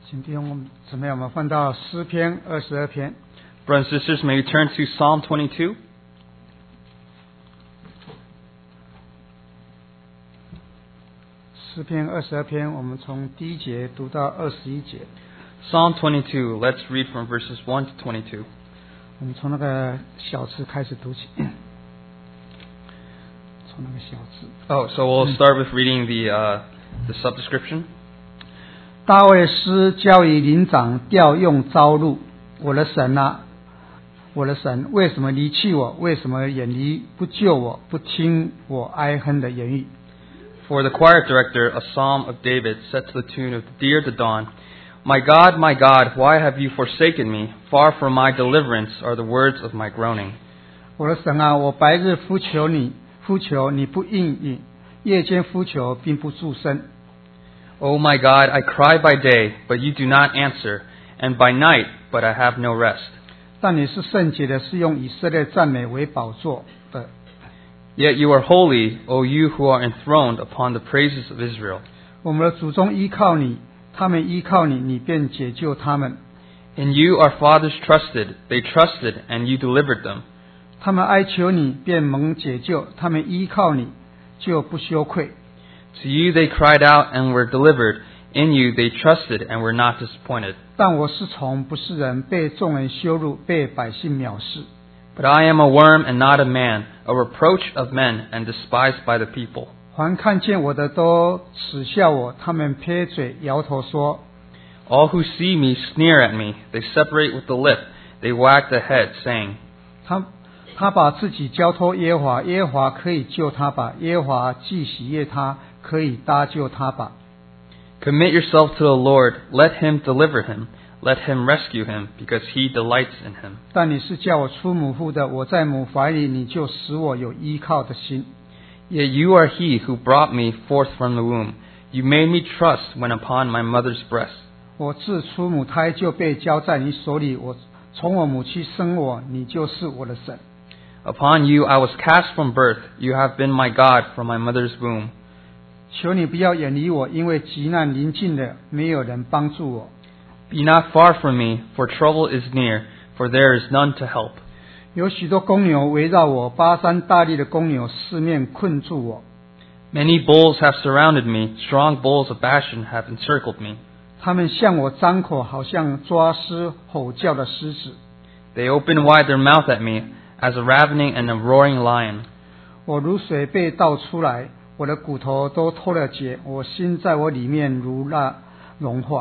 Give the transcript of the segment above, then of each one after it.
请弟兄姊妹，我们翻到诗篇22篇。 Brothers and sisters, may we turn to Psalm 22? 诗篇22篇，我们从第1节读到21节。 Psalm 22, let's read from verses 1 to 22. 我们从那个小字开始读起。从那个小字。 Oh, so we'll start with reading the subdescription. 大卫诗交与灵长调用朝露，我的神啊，我的神，为什么离弃我？为什么远离不救我？不听我哀哼的言语。 For the choir director, a psalm of David set to the tune of Dear to Dawn. My God, why have you forsaken me? Far from my deliverance are the words of my groaning. 我的神啊，我白日呼求你不应允，夜间呼求并不助声。 Oh my God, I cry by day, but you do not answer, and by night, but I have no rest. 但你是圣洁的，是用以色列赞美为宝座的。 Yet you are holy, O you who are enthroned upon the praises of Israel. 我们的祖宗依靠你，他们依靠你，你便解救他们。 In you our fathers trusted, they trusted, and you delivered them. 他们哀求你，便蒙解救；他们依靠你，就不羞愧。 To you they cried out and were delivered. In you they trusted and were not disappointed. 但我是虫，不是人，被众人羞辱，被百姓藐视。 But I am a worm and not a man, a reproach of men and despised by the people. 凡看见我的都耻笑我，他们撇嘴摇头说： All who see me sneer at me. They separate with the lip. They wag the head, saying, 他把自己交托耶和华，耶和华可以救他吧？耶和华既喜悦他，可以搭救他吧？ Commit yourself to the Lord. Let him deliver him. Let him rescue him, because he delights in him. 但你是叫我出母腹的，我在母怀里，你就使我有依靠的心。 Yet you are he who brought me forth from the womb. You made me trust when upon my mother's breast. 我自出母胎就被交在你手里，从我母亲生我，你就是我的神。 Upon you I was cast from birth. You have been my God from my mother's womb. 求你不要远离我，因为急难临近了，没有人帮助我。 Be not far from me, for trouble is near, for there is none to help. 有许多公牛围绕我，巴山大力的公牛四面困住我。 Many bulls have surrounded me. Strong bulls of Bashan have encircled me. 他们向我张口，好像抓狮吼叫的狮子。 They open wide their mouth at me, as a ravening and a roaring lion. 我如水被倒出来，我的骨头都脱了节，我心在我里面如蜡融化。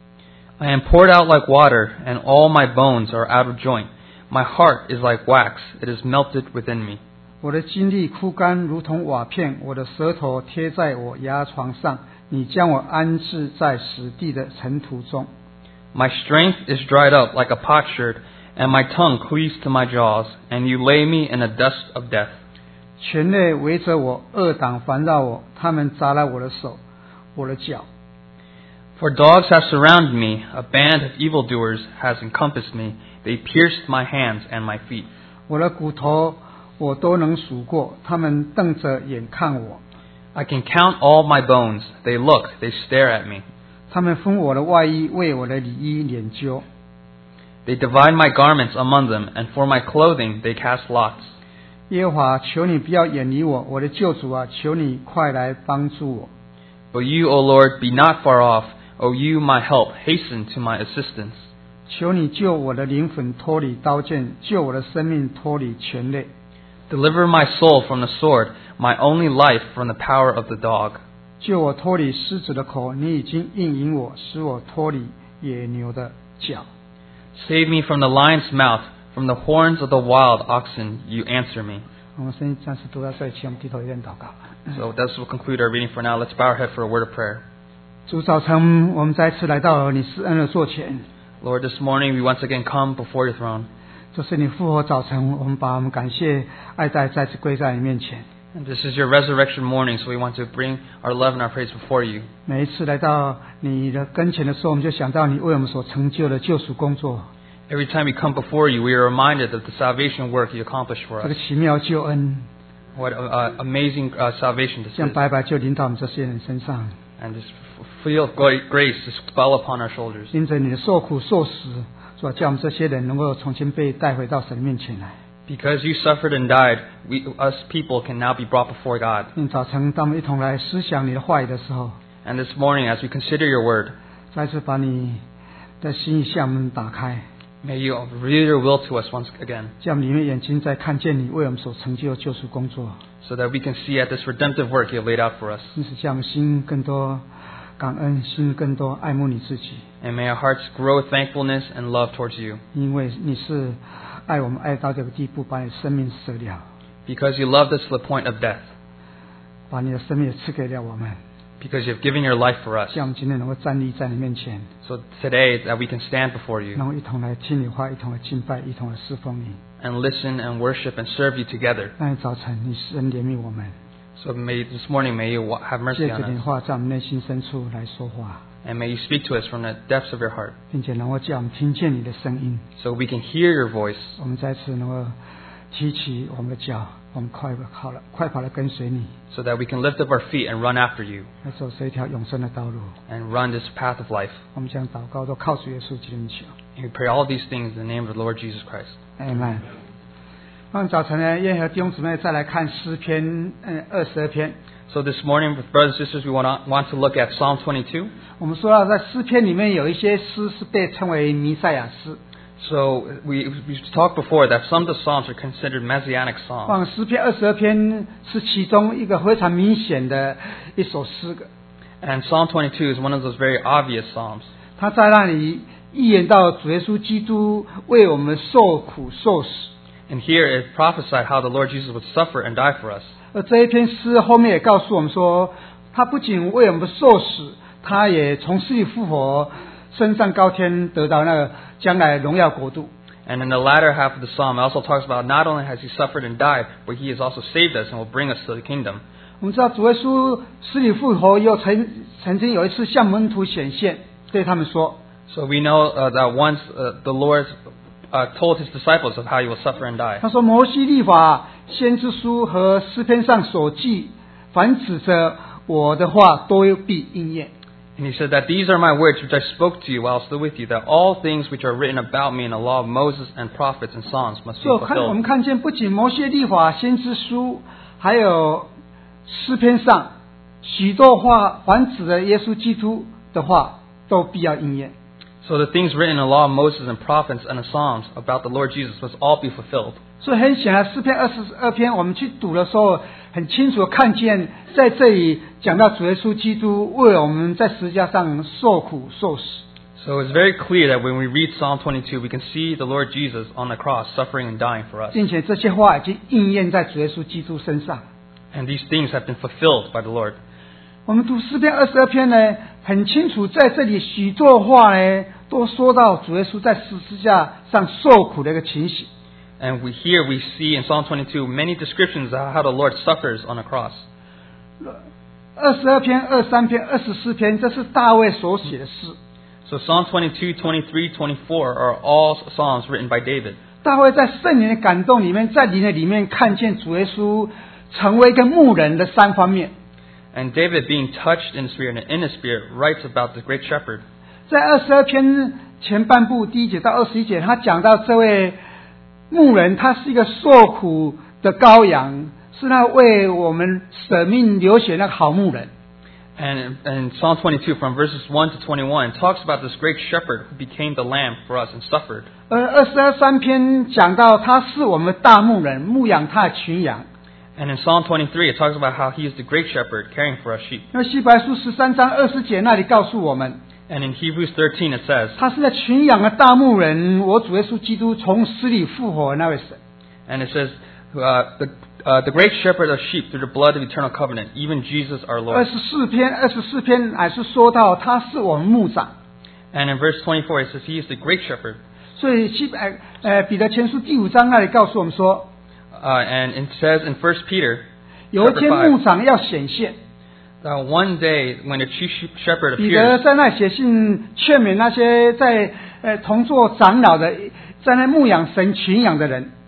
I am poured out like water, and all my bones are out of joint. My heart is like wax, it is melted within me. 我的精力枯干如同瓦片，我的舌头贴在我牙床上，你将我安置在死地的尘土中。 My strength is dried up like a potsherd, and my tongue cleaves to my jaws, and you lay me in the dust of death. 权类围着我，恶党环绕我，他们砸了我的手，我的脚。 For dogs have surrounded me, a band of evildoers has encompassed me. They pierced my hands and my feet. 我的骨头我都能数过，他们瞪着眼看我。 I can count all my bones. They look, they stare at me. 他们分我的外衣，为我的里衣研究。 They divide my garments among them, and for my clothing they cast lots. 耶和华，求你不要远离我，我的救主啊，求你快来帮助我。 But you, O Lord, be not far off. O you, my help, hasten to my assistance. 求你救我的灵魂脱离刀剑，救我的生命脱离权类。 Deliver my soul from the sword, my only life from the power of the dog. 救我脱离狮子的口，你已经应允我，使我脱离野牛的脚。 Save me from the lion's mouth, from the horns of the wild oxen, you answer me. 我们先暂时读到这里，请我们低头一点祷告。 So this will conclude our reading for now. Let's bow our head for a word of prayer. 主早晨，我们再次来到你施恩的座前。 Lord, this morning we once again come before your throne. 这是你复活早晨，我们把我们感谢爱戴再次归在你面前。 And this is your resurrection morning, so we want to bring our love and our praise before you. 每一次来到你的跟前的时候，我们就想到你为我们所成就的救赎工作。 Every time we come before you, we are reminded of the salvation work you accomplished for 这 us. 个奇妙救恩， What amazing salvation this 这样 is. 白白就临到我们这些人身上。 And this field of grace just fell upon our shoulders. 因着你的受苦受死，主啊，叫我们这些人能够重新被带回到神面前来。 Because you suffered and died, us people can now be brought before God. 因早晨当我们一同来思想你的话语的时候， And this morning, as we consider your word, 再次把你的心意向我们打开， may you reveal your will to us once again, 叫我们里面眼睛再看见你为我们所成就的救赎工作， so that we can see at this redemptive work you have laid out for us. 因此叫我们心更多感恩，心更多爱慕你自己， And may our hearts grow with thankfulness and love towards you. 因为你是爱我们爱到这个地步，把你的生命舍了， Because you loved us to the point of death. 把你的生命也赐给了我们， Because you have given your life for us. 叫我们今天能够站立在你面前， So today that we can stand before you 然后一同来听你话，一同来敬拜，一同来侍奉你。 and listen and worship and serve you together. 那早晨你施恩怜悯我们， So this morning may you have 借 mercy 着 on 你的 us. 话在我们内心深处来说话， And may you speak to us from the depths of your heart, 并且能够叫我们听见你的声音， so we can hear your voice, 我们再次能够提起我们的脚，我们快跑的跟随你， so that we can lift up our feet and run after you 来走这一条永生的道路。 and run this path of life. 我们将祷告都靠主耶稣基督求 And we pray all these things in the name of the Lord Jesus Christ. ，Amen。我们早晨呢，愿和弟兄姊妹再来看诗篇22篇。 So this morning, with brothers and sisters, we want to look at Psalm 22. 我们说到在诗篇里面有一些诗是被称为弥赛亚诗， So we talked before that some of the Psalms are considered Messianic psalms. 诗篇22篇是其中一个非常明显的一首诗歌， And Psalm 22 is one of those very obvious psalms. 他在那里预言到主耶稣基督为我们受苦受死。 And here it prophesied how the Lord Jesus would suffer and die for us. 而这一篇诗后面也告诉我们说，他不仅为我们受死，他也从死里复活，升上高天，得到那个将来荣耀国度。 And in the latter half of the psalm, it also talks about not only has he suffered and died, but he has also saved us and will bring us to the kingdom. 我们知道主耶稣死里复活，又曾经有一次向门徒显现，对他们说， So we know that once the Lord told his disciples of how he will suffer and die. 他说摩西律法、先知书和诗篇上所记，凡指着我的话，都必应验。 And he said that these are my words which I spoke to you while still with you, that all things which are written about me in the law of Moses and prophets and Psalms must be 所以我 fulfilled. 们看见，不仅摩西律法、先知书，还有诗篇上许多话，凡指着耶稣基督的话，都必要应验。 So the things written in the law of Moses and prophets and the Psalms about the Lord Jesus must all be fulfilled. 所以很显然，诗篇22篇我们去读的时候，很清楚地看见，在这里讲到主耶稣基督为我们在十字架上受苦受死。 So it's very clear that when we read Psalm 22, we can see the Lord Jesus on the cross suffering and dying for us. 并且这些话已经应验在主耶稣基督身上。 And these things have been fulfilled by the Lord. 我们读诗篇22篇呢，很清楚在这里许多话呢，都说到主耶稣在十字架上受苦的一个情形。 And we see in Psalm 22 many descriptions of how the Lord suffers on the cross. 22篇、23篇、24篇，这是大卫所写的诗。 So Psalm 22, 23, 24 are all psalms written by David. 大卫在圣灵的感动里面，在灵的里面看见主耶稣成为一个牧人的三方面。 And David, being touched in the Spirit and in the Spirit, writes about the great shepherd. 在22篇前半部第1节到21节，他讲到这位牧人，他是一个受苦的羔羊，是那为我们舍命流血那个好牧人。 And in Psalm 22, from verses 1 to 21, talks about this great shepherd who became the lamb for us and suffered. 而23篇讲到他是我们大牧人，牧养他的群羊。 And in Psalm 23, it talks about how he is the great shepherd caring for us sheep. 那希伯来书13章20节那里告诉我们， And in Hebrews 13, it says, 他是在群羊的大牧人，我主耶稣基督从死里复活的那位神。 and it says, the great shepherd of sheep through the blood of eternal covenant, even Jesus our Lord. 24篇乃是说到他是我们牧长。 And in verse 24, it says, he is the great shepherd. 所以彼得前书第5章那里告诉我们说， And it says in 1 Peter, 有一 chapter 天 5, 牧长要显现。 that one day when the chief shepherd 彼得 appears, 在那写信劝勉那些在同做长老的，在那牧养神群羊的人。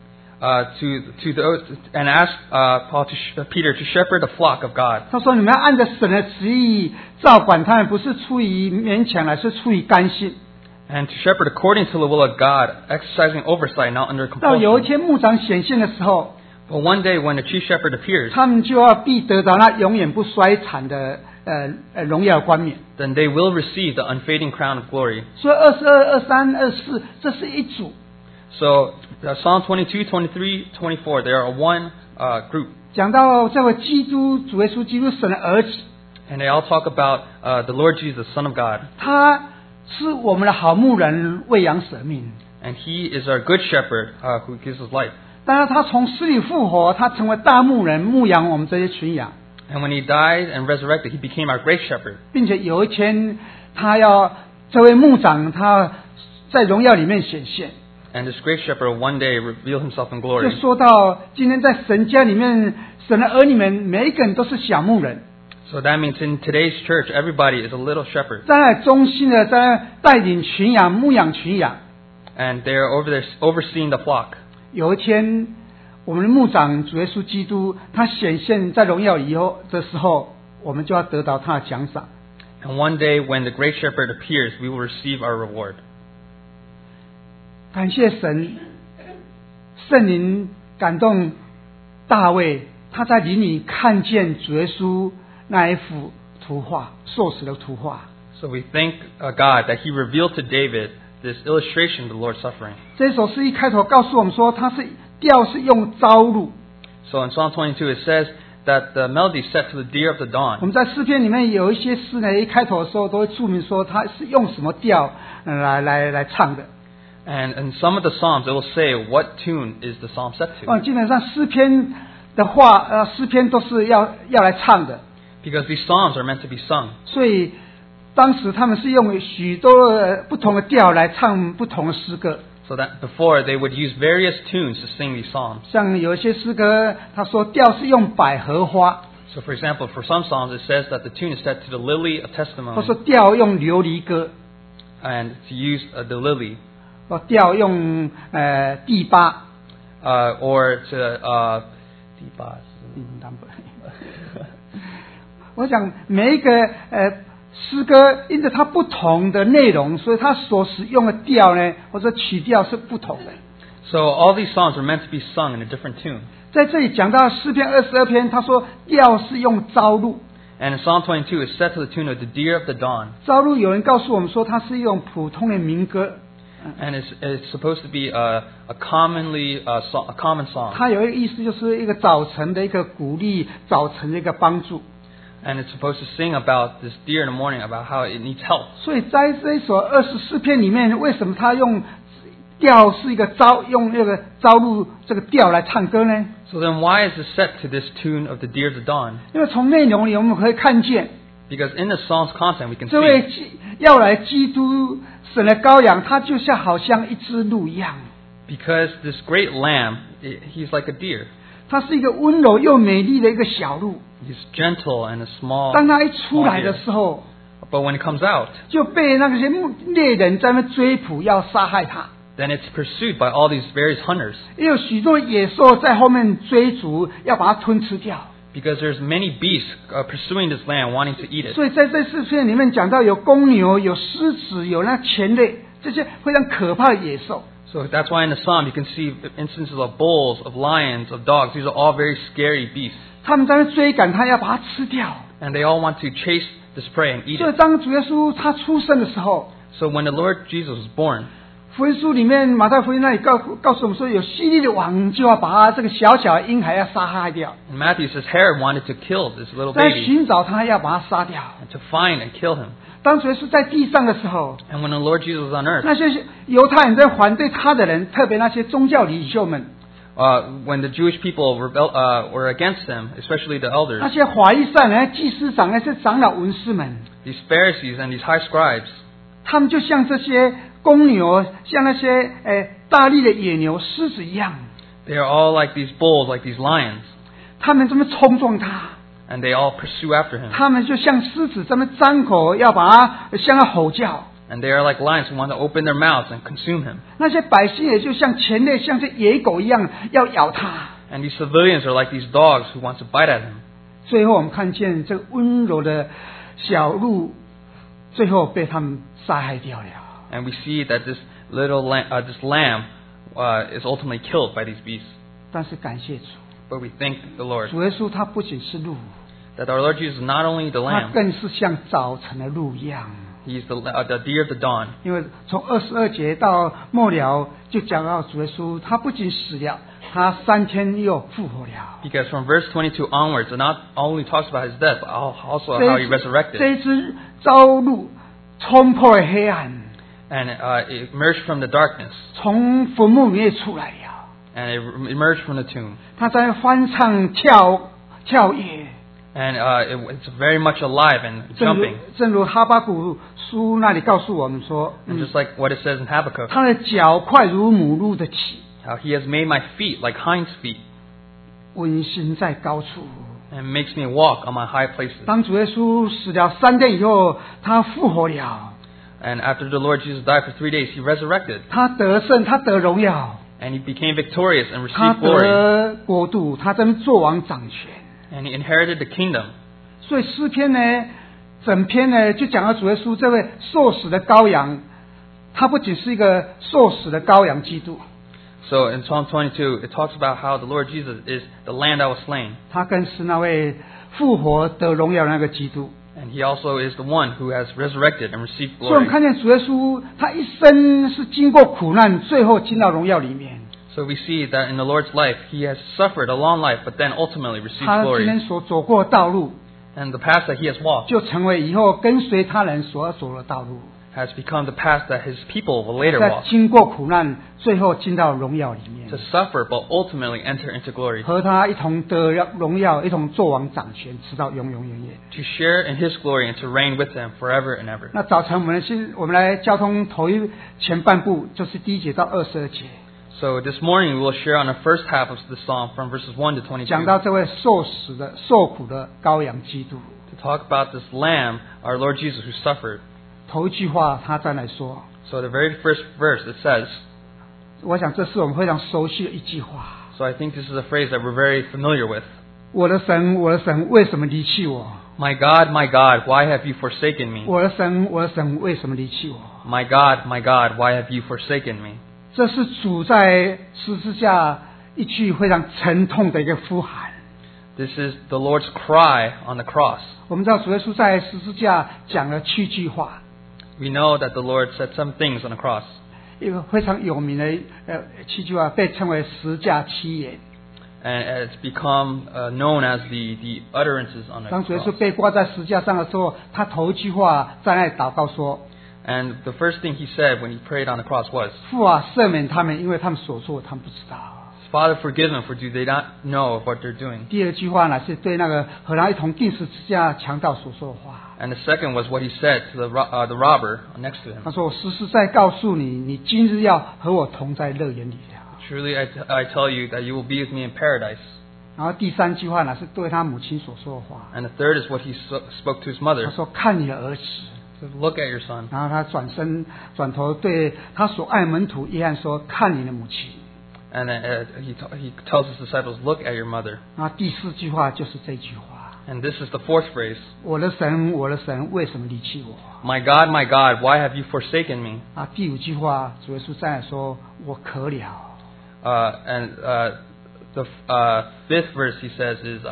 to those and asked Peter to shepherd the flock of God. 他说：“你们要按着神的旨意照管他们，不是出于勉强，而是出于甘心。” And to shepherd according to the will of God, exercising oversight, not under 到有一 compulsion. 天牧长显现的时候， But one day when the chief shepherd appears, 他们就要必得到那永远不衰残的荣耀冠冕。 then they will receive the unfading crown of glory. 所以22、23、24，这是一组。 So Psalm 22, 23, 24, they are one group. 讲到这位基督主耶稣基督神的儿子， And they all talk about the Lord Jesus, Son of God. 他是我们的好牧人，喂养舍命。 And He is our good shepherd who gives His life. 当然，他从死里复活，他成为大牧人，牧养我们这些群羊， And when He died and resurrected, He became our great shepherd. 并且有一天，这位牧长他在荣耀里面显现。 And this great shepherd will one day reveal Himself in 就 glory. 说到今天在神家里面，神的儿女们每一个人都是小牧人， So that means in today's church, everybody is a little shepherd. 在忠心的在带领群羊、牧养群羊。 And they're over there overseeing the flock. 有一天，我们的牧长主耶稣基督他显现在荣耀以后的时候，我们就要得到他的奖赏。 And one day when the great shepherd appears, we will receive our reward. 感谢神，圣灵感动大卫，他在林里看见主耶稣那一幅图画，受死的图画。 So we thank God that He revealed to David this illustration of the Lord's suffering. 这首诗一开头告诉我们说，它是调是用朝露。 So in Psalm 22 it says that the melody is set to the deer of the 我 dawn. 们在诗篇里面有一些诗呢，一开头的时候都会注明说它是用什么调来唱的。 And in some of the psalms it will say what tune is the psalm set to. 基本上诗篇的话，诗篇都是要来唱的。 Because these psalms are meant to be sung. 所以当时他们是用许多不同的调来唱不同的诗歌。 So that before they would use various tunes to sing these psalms. 像有一些诗歌，他说调是用百合花， So for example, for some psalms it says that the tune is set to the lily of 或 testimony 说调用琉璃歌， and to use the lily. 或调用第八。 Or to 我想每一个诗歌，因着它不同的内容，所以它所使用的调呢，或者曲调是不同的。 So all these psalms are meant to be sung in a different tune. 在这里讲到诗篇22篇，他说调是用朝露。 And in Psalm 22 it's set to the tune of the deer of the dawn. 朝露有人告诉我们说，它是一种普通的民歌。 And it's supposed to be a common song. 它有一个意思，就是一个早晨的一个鼓励，早晨的一个帮助。 And it's supposed to sing about this deer in the morning, about how it needs help. 所以在这一首24篇里面，为什么他用调是一个用那个朝露这个调来唱歌呢？ So then why is it set to this tune of the deer of the dawn? 因为从内容里我们可以看见， Because in the psalm's content we can 这位 see 要来基督神的羔羊，他就像好像一只鹿一样， because this great lamb, he's like a deer. 他是一个温柔又美丽的一个小鹿。 He's gentle and a small. 当他一出来的时候， But when it comes out, 就被那些猎人在那追捕，要杀害他。 then it's pursued by all these various hunters. 也有许多野兽在后面追逐，要把它吞吃掉。 Because there's many beasts pursuing this lamb, wanting to eat it. 所以在这四篇里面讲到有公牛、有狮子、有那犬类，这些非常可怕的野兽。 So that's why in the psalm you can see instances of bulls, of lions, of dogs. These are all very scary beasts. 他们在那追赶他，要把它吃掉。 And they all want to chase this prey and eat 所以 it. 当主耶稣他出生的时候， So when the Lord Jesus was born, 福音书里面马太福音那里告诉我们说，有希律的王就要把他这个小小的婴孩要杀害掉， in Matthew it says Herod wanted to kill this little 在 baby 寻找他要把他杀掉。 and to find and kill him. 当主耶稣在地上的时候， And when the Lord Jesus was on earth, 那些犹太人在反对他的人，特别那些宗教领袖们， when the Jewish people were against him, especially the 那 elders, 些法利赛人、祭司长、那些长老文士们， these Pharisees and these high scribes, 他们就像这些公牛，像那些大力的野牛、狮子一样， they are all like these bulls, like these lions, 他们这么冲撞他， and they all pursue after him. 他们就像狮子这么张口要把他向他吼叫， And they are like lions who want to open their mouths and consume him. 那些百姓也就像犬类，像这野狗一样要咬他。 And these civilians are like these dogs who want to bite at him. 最后我们看见这个温柔的小鹿，最后被他们杀害掉了。 And we see that this lamb is ultimately killed by these beasts. 但是感谢主， But we thank the Lord 主耶稣他不仅是鹿， that our Lord Jesus is not only the 他 lamb, 更是像早晨的鹿一样。 He's the deer of the dawn. 因为从22节到末了就讲到主耶稣，他不仅死了，他3天又复活了。 Because from verse 22 onwards, it not only talks about his death, but also how he 这 resurrected. 一只朝露冲破了黑暗， And it emerged from the darkness. 从坟墓里面出来了。 And it emerged from the tomb. 他在欢唱跳跃， And it's very much alive and 正如 jumping. 哈巴谷书那里告诉我们说， And just like what it says in Habakkuk, 他的脚快如母鹿的蹄， how he has made my feet like hinds feet 温馨在高处。 and makes me walk on my high places. 当主耶稣死了3天以后，他复活了， And after the Lord Jesus died for 3 days, he resurrected. 他得胜，他得荣耀， And he became victorious and 他 received glory. 得国度，他真做王掌权。 And he inherited the kingdom. 所以诗篇呢，整篇呢就讲到主耶稣这位受死的羔羊，他不仅是一个受死的羔羊基督， So in Psalm 22, it talks about how the Lord Jesus is the lamb that was slain. 他更是那位复活得荣耀的那个基督。 And he also is the one who has resurrected and received 所以我们 glory. 看见主耶稣，他一生是经过苦难，最后进到荣耀里面。 So we see that in the Lord's life, he has suffered a long life, but then ultimately received 他今 glory. 天所走过的道路， And the path that he has walked 就成为以后跟随他人所要走的道路。 has become the path that his people will later 在 walk. 经过苦难，最后进到荣耀里面 To，suffer, but ultimately enter into glory. 和他一同得荣耀，一同做王掌权，直到永永远远。 To share in his glory and to reign with him forever and ever. 那早晨我们来交通前半部，就是第1节到22节， So this morning we will share on the first half of the psalm from verses 1 to 讲 22. 到这位受苦的羔羊基督。 To talk about this lamb, our Lord Jesus, who suffered. 头一句话他再来说， So the very first verse, it says, 我想这是我们非常熟悉的一句话。 so I think this is a phrase that we're very familiar with. 我的神，我的神，为什么离弃我？ My God, why have you forsaken me? 我的神，我的神，为什么离弃我？ My God, why have you forsaken me? 这是主在十字架一句非常沉痛的一个呼喊。 This is the Lord's cry on the cross. 我们知道主耶稣在十字架讲了7句话， We know that the Lord said some things on the cross. 一个非常有名的7句话，被称为十架7言。 And it's become known as the utterances on the 当主耶稣 cross. 被挂在十字架上的时候，他头一句话在那里祷告说 And the first thing he said when he prayed on the cross was, 父啊，赦免他们，因为他们所做他们不知道。 Father, forgive them, for do they not know of what they're doing? 第二句话呢，是对那个和他一同钉十字架强盗所说的话。 And the second was what he said to the robber next to 他 him. 说：“我实实在告诉你，你今日要和我同在乐园里了。” Truly, I tell you that you will be with me in paradise. 然后第三句话呢，是对他母亲所说的话。 And the third is what he spoke to his 他 mother. 说：“看你的儿子。” So look at your son. 然后他转头对他所爱门徒约翰说：“看你的母亲。” And he tells his disciples, look at your mother. 然后第四句话就是这句话 And this is the fourth phrase. 我的神，我的神，为什么离弃我？” My God, why have you forsaken me? 啊，第五句话，主耶稣再来说：“我渴了。” And the fifth verse he says is,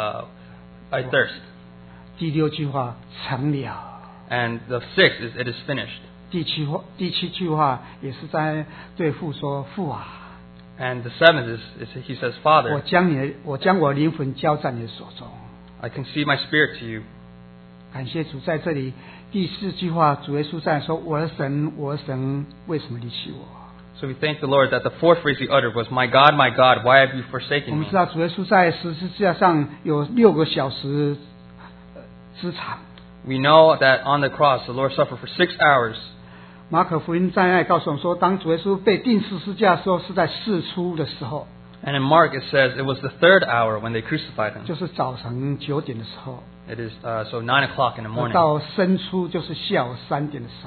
I thirst. 第六句话成了。 And the sixth is, it is finished. 第七句话也是在对父说：“父啊， And the seventh is he says, 我 Father, 将我灵魂交在你的手中。” I concede my spirit to you. 感谢主，在这里第四句话，主耶稣在说：“我的神，我的神，为什么离弃我？” So we thank the Lord that the fourth phrase he uttered was, My God, why have you 我 forsaken 们 me? 知道主耶稣在十字架上有6个小时之长。 We know that on the cross the Lord suffered for 6 hours. 马可福音在那里告诉我们说，当主耶稣被钉十字架的时候，是在巳初的时候， And in Mark it says it was the third hour when they crucified him. 就是早晨9点的时候， It is so 9 o'clock in the morning. 到申初就是下午3点的时候。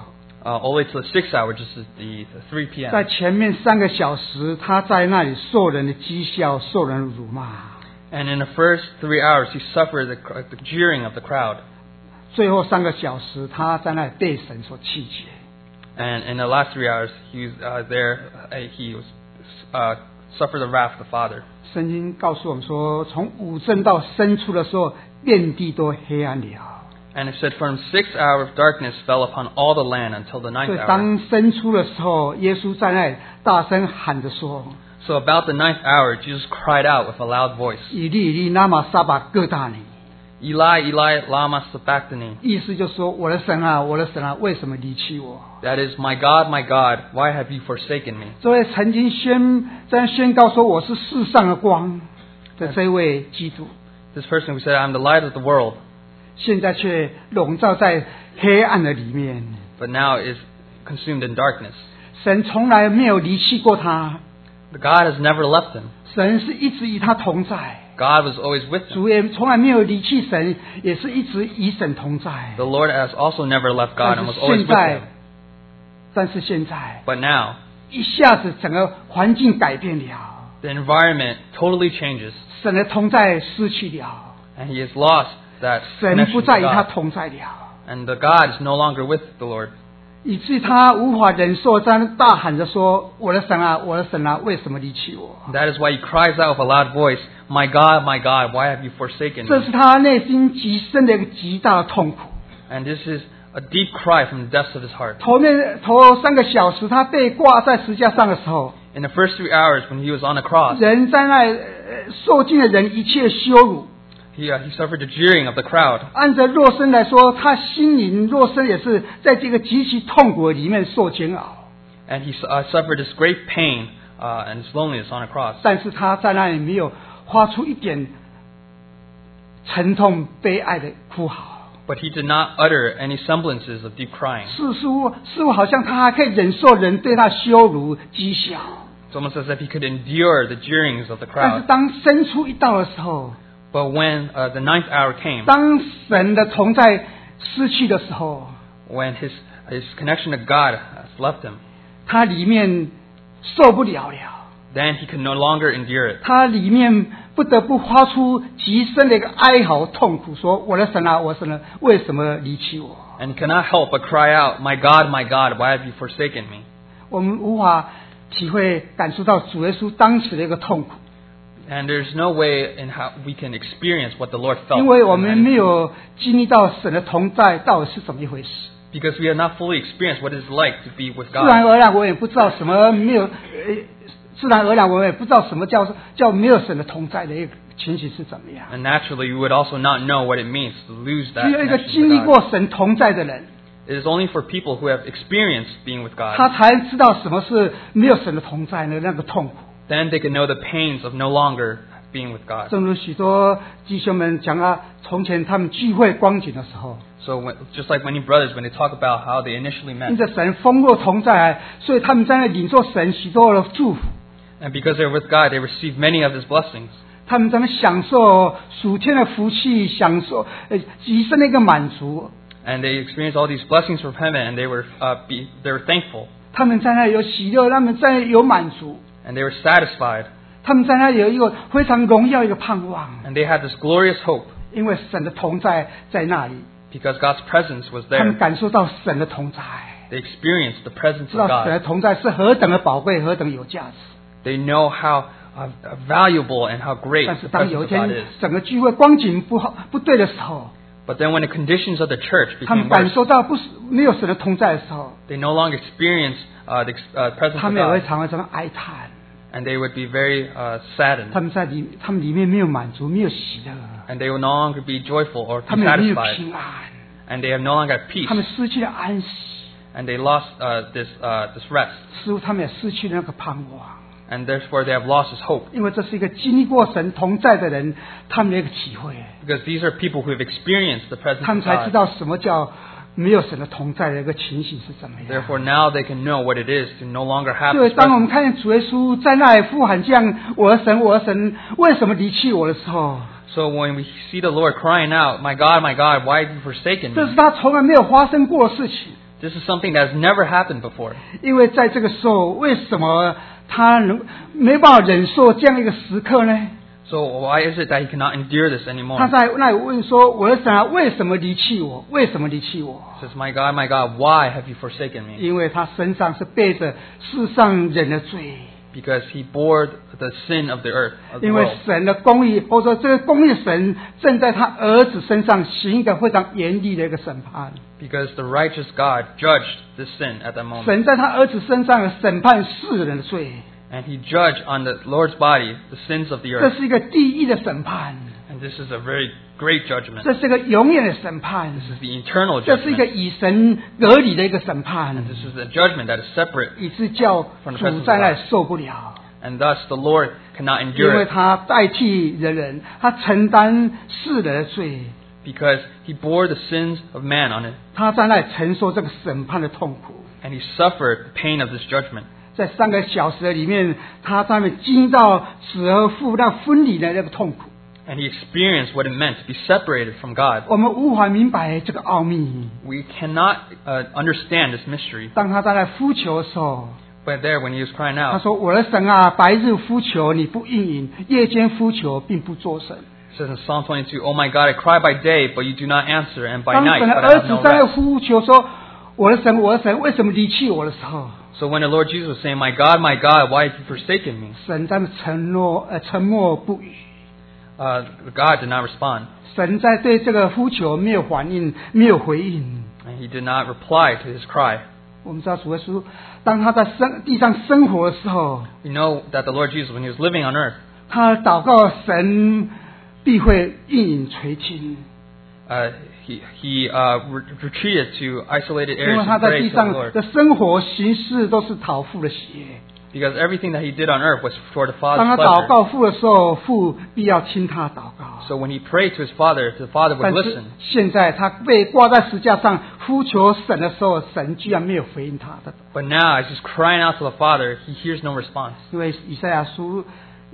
all the way to the 6th hour, just as the 3 p.m. 在前面3个小时，他在那里受人的讥笑，受人的辱骂。 And in the first 3 hours, he suffered the jeering of the crowd. 最后3个小时，他在那里被神所弃绝。 And in the last 3 hours, he was there. He was suffered the wrath of the Father. 圣经告诉我们说，从午正到申初的时候，遍地都黑暗了。 And it said, from 6th hour of darkness fell upon all the land until the 9th 所以 hour. 当申初的时候，耶稣在那里大声喊着说 So about the 9th hour, Jesus cried out with a loud voice, 以利以利拉玛撒巴各大尼， Eli, Eli, lama sabachthani. 意思就是说，我的神啊，我的神啊，为什么离弃我？ That is, my God, why have you forsaken me? 这位曾经宣告说我是世上的光的这位基督， This person who said, I'm the light of the world, 现在却笼罩在黑暗的里面。 but now is consumed in darkness. 神从来没有离弃过他， But God has never left him. 神是一直与他同在。 God was always with him. 主也从来没有离弃神，也是一直与神同在。 The Lord has also never left God 但 and 是 was always 现 with 在 him.， 但是现在 But now, 一下子整个环境改变了， the environment totally changes, 神的同在失去了， and he has lost that 神 connection 不 to 再与他 God. 同在了， And the God is no longer with the Lord. 以至于他无法忍受，在那大喊着说：“我的神啊，我的神啊，为什么离弃我 That is why he cries out with a loud voice, my God, why have you forsaken？” 这 me? 是他内心极深的一个极大的痛苦。 And this is a deep cry from the depths of his heart. 头3个小时，他被挂在石架上的时候， In the first 3 hours when he was on the cross, 人在那里受尽了人一切羞辱。 he suffered the jeering of the crowd. 按着肉身来说，他心灵肉身也是在这个极其痛苦里面受煎熬。 And he suffered this great pain and his loneliness on a cross. 但是他在那里没有发出一点沉痛悲哀的哭嚎， But he did not utter any semblances of deep crying. 似乎好像他还可以忍受人对他羞辱讥笑。 It's almost as if he could endure the jeerings of the 但是 crowd. 当申初一到的时候， But when the 9th hour came, 当神的同在失去的时候， when his connection to God has left him, 他里面受不了了， then he could no longer endure it. 他里面不得不发出极深的一个哀嚎痛苦，说：“我的神啊，我的神啊，为什么离弃我 And he cannot help but cry out, my God, why have you forsaken me? ？” 我们无法体会感受到主耶稣当时的一个痛苦， And there's no way in how we can experience what the Lord felt. 因为我 in 们 that 没有经历到神的同在到底是怎么一回事。 Because we have not fully experienced what it's like to be with 自然 God. 而然，我也不知道什么没有，自然而然，我也不知道什么叫没有神的同在的一个情形是怎么样。 And naturally, you would also not know what it means to lose that 只有一个 connection 经历 to 过 God. 神同在的人， It is only for people who have experienced being with 他 God. 才知道什么是没有神的同在的那个痛苦。 Then they can know the pains of no longer being with God. 正如许多弟兄们讲啊，从前他们聚会光景的时候， So just like many brothers, when they talk about how they initially 因 met, 着神丰富同在，所以他们在那领受神许多的祝福， and because they're with God, they receive many of His blessings. 他们在那享受属天的福气，享受极深的一个满足。 And they experienced all these blessings from heaven, and they were thankful, 他们在那有喜乐，他们在那有满足， and they were satisfied, 他们在那有一个非常荣耀一个盼望， and they had this glorious hope 因为神的同在在那里， because God's presence was 他们 there. 感受到神的同在， They experienced the presence 知 of 道神的 God. 同在是何等的宝贵，何等有价值。 They know how valuable and how great 但是 the 当有 presence 一 of God 天 is. 整个聚会光景不对的时候， But then when the conditions of the church 他们 became 感 worse, 受到没有神的同在的时候， they no longer experienced the presence 他 of 们也会 God, 常常这么哀叹， and they would be very saddened, 他们里面没有满足，没有喜乐， and they will no longer be joyful or 他 be 们也没有 satisfied, 平安， and they have no longer had peace, 他们失去了安息， and they lost this rest, 似乎他们也失去了那个盼望。 and therefore they have lost this hope. 因为这是一个经历过神同在的人，他们的一个体会， Because these are people who have experienced the presence 他 of 们才知 God. 道什么叫没有神的同在的一个情形是怎么样。 Therefore now they can know what it is to no longer have 所以 this 当我们 presence. 看见主耶稣在那里呼喊这样：“我的神，我的神，为什么离弃我的时候， So when we see the Lord crying out, my God, why have you forsaken 这 me? 是他从来没有发生过的事情。 This is something that has never happened before. 因为在这个时候，为什么他没办法忍受这样一个时刻呢？ So why is it that he cannot endure this 他 anymore? 在那里问说：“我的神啊，为什么离弃我？为什么离弃我 He says, my God, why have you forsaken？” me? 因为他身上是背着世上人的罪。 Because he bore the sin of the earth, of the 因为 world. 神的公义，或者说这个公义的神正在他儿子身上行一个非常严厉的一个审判。 Because the righteous God judged this sin at that moment. 神在他儿子身上审判世人的罪， And he judged on the Lord's body the sins of the 这 earth. 是一个第一的审判， And this is a very great judgment. 这是一个永远的审判， This is the eternal 这是一个 judgment. 与神隔离的一个审判， This is the judgment that is separate. 以致叫主在那里受不了。 And thus the Lord cannot 因 endure 为 it. 他代替人，他承担世人的罪， Because he bore the sins of man on it. 他在那里承受这个审判的痛苦。 And he suffered the pain of this judgment. 在3个小时里面，他在那里经历到子和父那分离的那个痛苦， And he experienced what it meant to be separated from God. 我们无法明白这个奥秘。 We cannot understand this mystery. 当他在那呼求的时候， But there, when he was crying 他 out, 说：“我的神啊，白日呼求你不应允，夜间呼求并不作声。” it says in Psalm 22, "Oh my God, I cry by day, but you do not answer, and by 当 night, 神的 but I 儿 have 子 no 在那 rest." 呼求说：“我的神，我的神，为什么离弃我的时候？” So when the Lord Jesus was saying, my God, why have you forsaken me?" 神在那沉默不语。 God did not respond. 神在对这个呼求没有反应，没有回应。 And he did not reply to his cry. 我们知道主耶稣，当他在地上生活的时候， We know that the Lord Jesus, when he was living on earth, 他祷告神必会应允垂听， he retreated to isolated 因 areas 为他 to 在 pray 地 to the 上 Lord. 的生活行事都是讨父的喜悦。 Because everything that he did on earth was for the 当 Father's 他祷 pleasure. 告父的时候，父必要听他祷告。 So when he prayed to his Father, the Father would 但是 listen. 现在他被挂在石架上呼求神的时候，神居然没有回应他的， But now, as he's crying out to the Father, he hears no response. 因为以赛亚书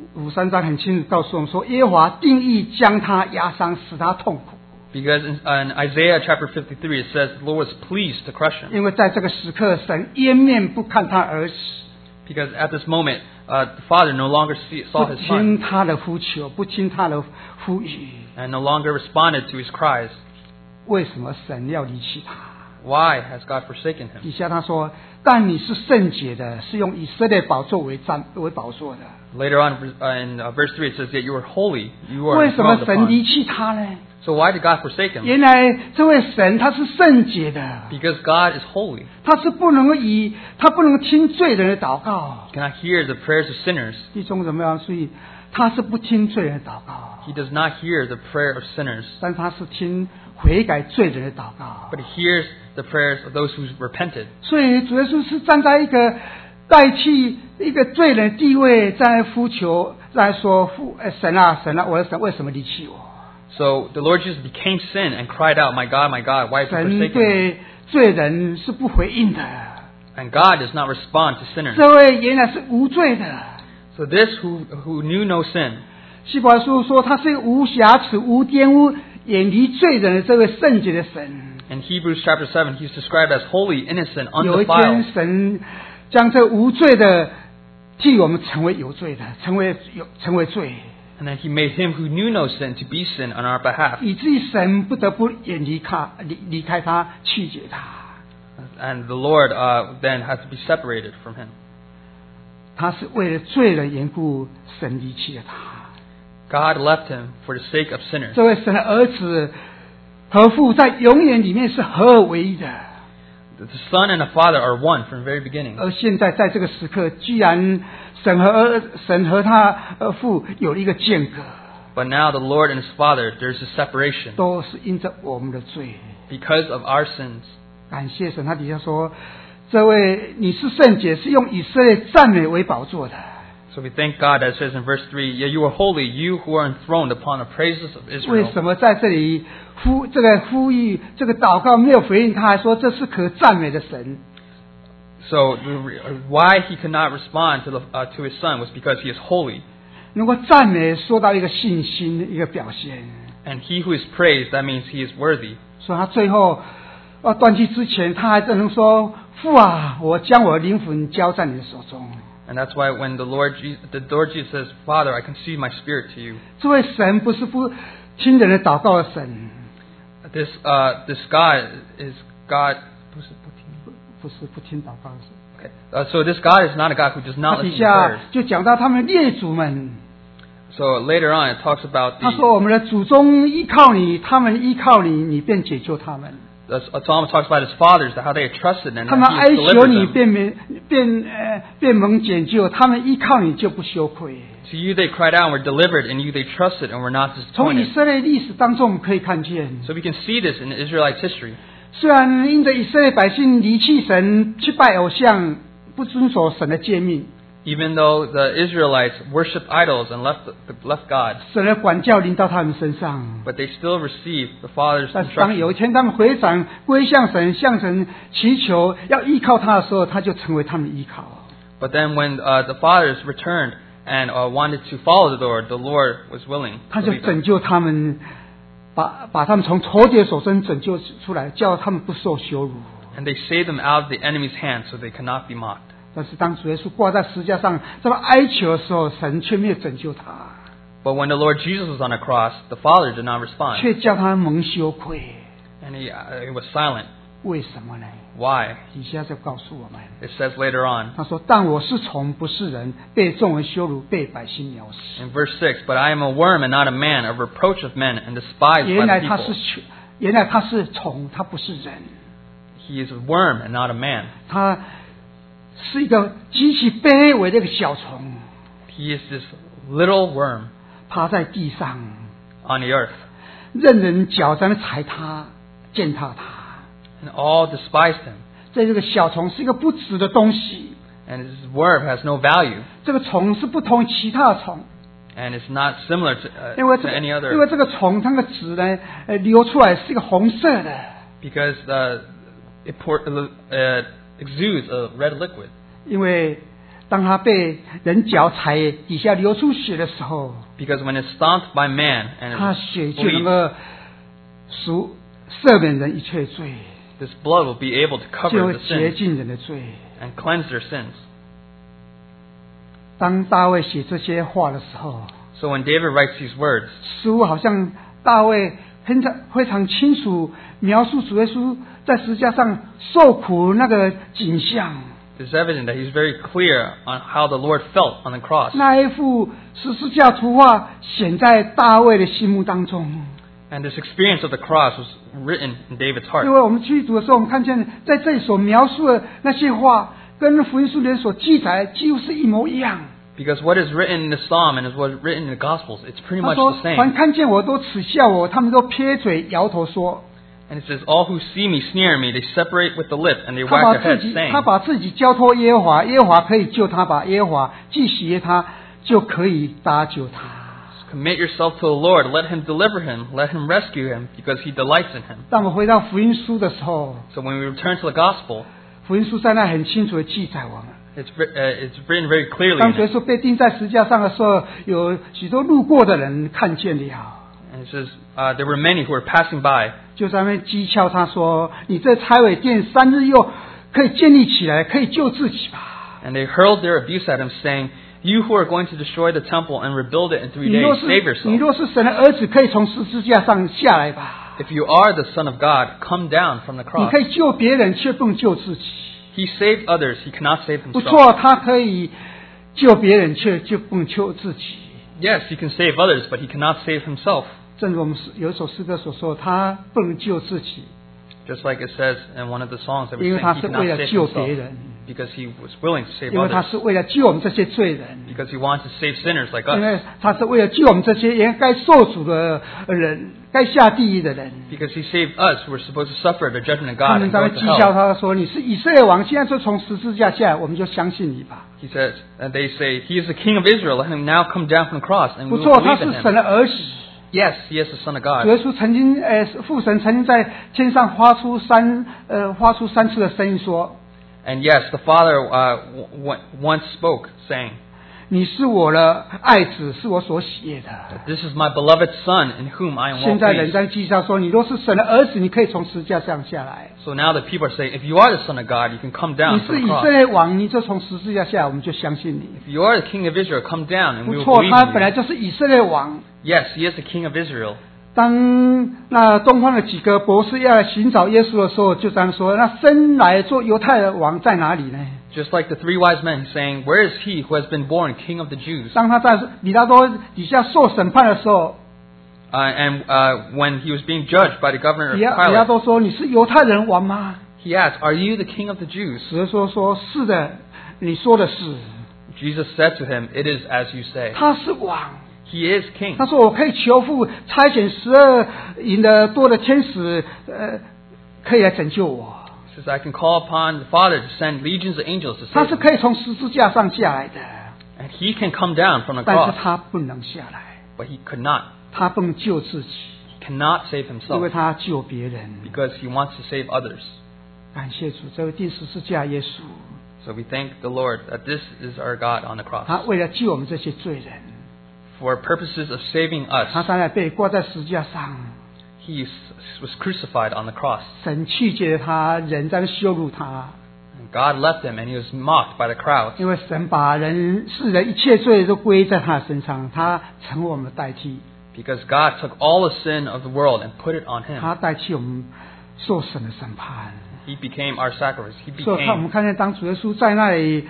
53章很清楚告诉我们说，耶和华定义将他压伤，使他痛苦。 Because in Isaiah chapter 53, it says the Lord was pleased to crush him. 因为在这个时刻，神掩面不看他儿子， Because at this moment, the Father no longer saw 不 his 听 son 他的呼求，不听他的呼吁。 and no longer responded to his cries. 为什么神要离弃他？ Why has God forsaken him? 底下他说：“但你是圣洁的，是用以色列宝座为宝座的。 Later on in verse 3, it says that you are holy. You are 为什么 enthroned 神离 upon. 弃他呢？ So why did God forsake him? 原来这位神他是圣洁的， Because God is holy. 他是不能够他不能听罪人的祷告。 He cannot hear the prayers of sinners. 弟兄怎么样？所以他是不听罪人的祷告， He does not hear the prayer of sinners, 但他是听悔改罪人的祷告。 but he hears the prayers of those who repented. 所以主耶稣是站在一个代替一个罪人的地位，在呼求，在说神啊神啊，我的神为什么离弃我？ So the Lord Jesus became sin and cried out, my God, why have you 神 forsaken me? 对罪人是不回应的。 And God does not respond to sinners. 这位原来是无罪的。 So this who knew no sin, 希伯来书说他是无瑕疵、无玷污、远离罪人的这位圣洁的神。 in Hebrews chapter 7, he's described as holy, innocent, 有一天 undefiled. 神将这无罪的替我们成为有罪的，成为罪， And then he made him who knew no sin to be sin on our behalf. 以至于神不得不远离开他，拒绝他。 And the Lord then had to be separated from him. 他是为了罪的缘故，神离弃了他。 God left him for the sake of sinners. 这位神的儿子和父在永远里面是合而为一的， The Son and the Father are one from the very beginning. 而现在在这个时刻，居然神和他父有一个间隔， But now the Lord and his Father, there's a separation 都是因着我们的罪。 because of our sins. 感谢神，他底下说：“这位你是圣洁，是用以色列赞美为宝座的。” So we thank God, as it says in verse 3, "Yet you are holy, you who are enthroned upon the praises of 为 Israel." 什么在这里这个呼吁、这个祷告没有回应？他还说这是可赞美的神。 So why he could not respond to his Son was because he is holy. 如果赞美说到一个信心一个表现， And he who is praised, that means he is worthy. 所以他最后断气之前，他还只能说：“父啊，我将我的灵魂交在你的手中。” And that's why when the Lord Jesus says, Father, I concede my spirit to you. 这位神不是不听人的祷告的神， This God is God. 不是不听祷告的神。 Okay. So this God is not a God who does 他 not 底 listen to 下 prayers. 就讲到他们列祖们， So later on, it talks about 他说：“我们的祖宗依靠你，他们依靠你，你便解救他们。 the psalm talks about his fathers, how they had trusted and 他们 he 哀 has 求 delivered 你， them. 便蒙解救；他们依靠你，就不羞愧。” To you they cried out and were delivered, and you they trusted and were not 从以 disappointed. 色列历史当中，我们可以看见， So we can see this in Israelite history. 虽然因着以色列百姓离弃神，去拜偶像，不遵守神的诫命， Even though the Israelites worshipped idols and left God, 神的管教临到他们身上。 but they still received the Father's 但是当有一 instruction. 天他们回转归向神，向神祈求，要依靠他的时候，他就成为他们的依靠。 But then when the fathers returned and wanted to follow the Lord was willing 他 to 就 lead them. 拯救他们，把他们从仇敌的手中拯救出来，叫他们不受羞辱。 And they saved them out of the enemy's hand so they could not be mocked. 但是当主耶稣挂在十字架上，这么哀求的时候，神却没有拯救他， But when the Lord Jesus was on the cross, the Father did not respond. 却叫他蒙羞愧。 And he was silent. 为什么呢？ Why? 底下就告诉我们， It says later on 他说：“但我是虫，不是人，被众人羞辱，被百姓藐视。 in verse 6, But I am a worm and not a man, a reproach of men and despised ” 原 by 来 the 他 people. 是原来他是虫，他不是人， He is a worm and not a man. 他是一个极其卑微的一个小虫， He is this little worm 趴在地上， on the earth. 任人脚在那踩他，践踏他。 And all despised him. 这个小虫是一个不值的东西， And his worm has no value. 这个虫是不同于其他的虫， And it's not similar 因为 to any 因 other. 为这个虫它的籽呢，流出来是一个红色的， Because it exudes a red liquid. 因为当它被人脚踩底下流出血的时候， Because when it's stomped by man and 它 it 血就能 bleeds, 够赦免人一切罪， this blood will be able to 就 cover 会 the 洁 sins 净人的罪。 and cleanse their sins. 当大卫写这些话的时候， So when David writes these words, 似乎好像大卫非常清楚描述主耶稣在十字架上受苦那个景象， it's evident that he's very clear on how the Lord felt on the cross. 那一幅十字架图画显在大卫的心目当中。 And this experience of the cross was written in David's 因 heart. 为我们去读的时候，我们看见在这里所描述的那些话，跟福音书里面所记载几乎是一模一样。 Because what is written in the Psalm and is what is written in the Gospels, it's pretty 他 much 说 the：“ 凡 same. 看见我都耻笑我，他们都撇嘴摇头说。” And it says, All who see me sneer me, they separate with the lip, and they 他 wag 把 their 自 heads, 己 saying, 他把自己交托耶和华，耶和华可以救他，把耶和华既喜悦他，就可以搭救他。 Commit yourself to the Lord, let him deliver him, let him rescue him, because he delights in him. 当我回到福音书的时候， So when we return to the Gospel, 福音书在那很清楚的记载我们。 it's written very clearly 当 in 耶 it. 稣被钉在十字架上的时候，有许多路过的人看见了， And it says, there were many who were passing by, 就在那边讥诮他说：“你这拆毁殿3日又可以建立起来，可以救自己吧？ and they hurled their abuse at him, saying, You who are going to destroy the temple and rebuild it in 3 你若 days, save 是你 yourself. 若是神的儿子，可以从十字架上下来吧？ If you are the Son of God, come down from the 你 cross. 可以救别人，却不能救自己。” He saved others, he cannot save 不 himself. 错，他可以救别人，却就不能救自己。 Yes, he can save others, but he cannot save himself. 正如我们有一首诗歌所说，他不能救自己， Just like it says in one of the songs that we 因为 sing, 他 he 是 cannot 为了 save 救别 himself 人， because he was willing to save 因为他 others. 是为了救我们这些罪人， Because he wants to save sinners like 因 us. 为他是为了救我们这些原该受主的人，该下地狱的人。 Because he saved us who were supposed to suffer the judgment of 他 God 们 and 在 go 那 to 讥笑 hell. 他说：“你是以色列王，现在就从十字架下来，我们就相信你吧。 He says, and they say, He is the King of Israel, let him now come down from the cross, ”and 不 we 错， will 他 believe 是 in 神 him. 的儿子。 Yes, he is the Son of 主 God. 耶稣曾经，父神曾经在天上发出3次的声音说。 And yes, the Father once spoke, saying, 你是我的爱子，是我所喜悦的。 This is my beloved Son, in whom I am well 现在人 pleased. 在记下说，你若是神的儿子，你可以从十字架上下来。 So now that people are saying, if you are the Son of God, you can come 你 down 是 from 以 the 色 cross. 列王，你就从十字架下来，我们就相信你。 If you are the King of Israel, come down and 不 we will 错， believe 他 in 本来 you. 就是以色列王。 Yes, he is the King of Israel. 当那东方的几个博士要来寻找耶稣的时候，就这样说：那生来做犹太的王在哪里呢？ Just like the 3 wise men saying, where is he who has been born King of the Jews? 当他在比拉多底下受审判的时候， And when he was being judged by the governor of 比拉 Pilate, 多说：你是犹太人王吗？ he asked, are you the King of the Jews? 主耶稣说：是的，你说的是。 Jesus said to him, it is as you say. 他是王。 He is king. 他说：我可以求父差遣12营的多的天使，可以来拯救我。 He says, I can call upon the Father to send legions of angels to 他 save 是 me. 可以从十字架上下来的， And he can come down from the 但是 cross, 他不能下来， but he could not. 他不能救自己， He cannot save 因为 himself 他救别人。 because he wants to save others. 感谢主，这位钉十字架耶稣， So we thank the Lord that this is our God on the 他 cross. 为了救我们这些罪人， For purposes of saving 他 us, 才来被挂在十字架上。 he was crucified on the cross. 神拒绝他，人在那羞辱他， And God left him and he was mocked by the crowd. 因为神把世人一切罪都归在他身上，他成为我们的代替， Because God took all the sin of the world and put it on him. 他代替我们受神的审判。 He became our sacrifice. He 所以我们 became. 看见，当主耶稣在那里